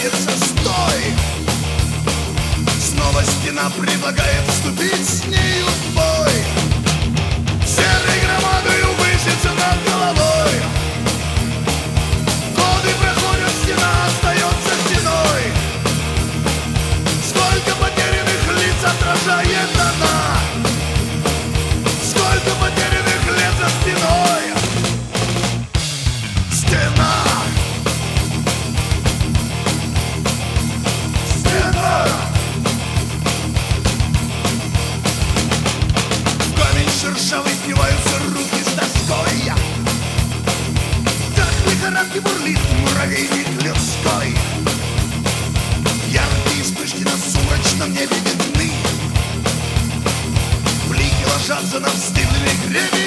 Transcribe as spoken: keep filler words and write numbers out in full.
останется стой. Снова стена предлагает вступить с нею в бой. Серой громадою высится над головой. Годы проходят, стена остается стеной. Сколько потерянных лиц отражает она. Сколько потерянных лет за спиной. Стена. Стена. В камень шершавый впиваются руки с доской. Так в лихорадке бурлит муравейник людской. Яркие вспышки на сумрачном небе видны. Блики ложатся на вздыбленный гребень.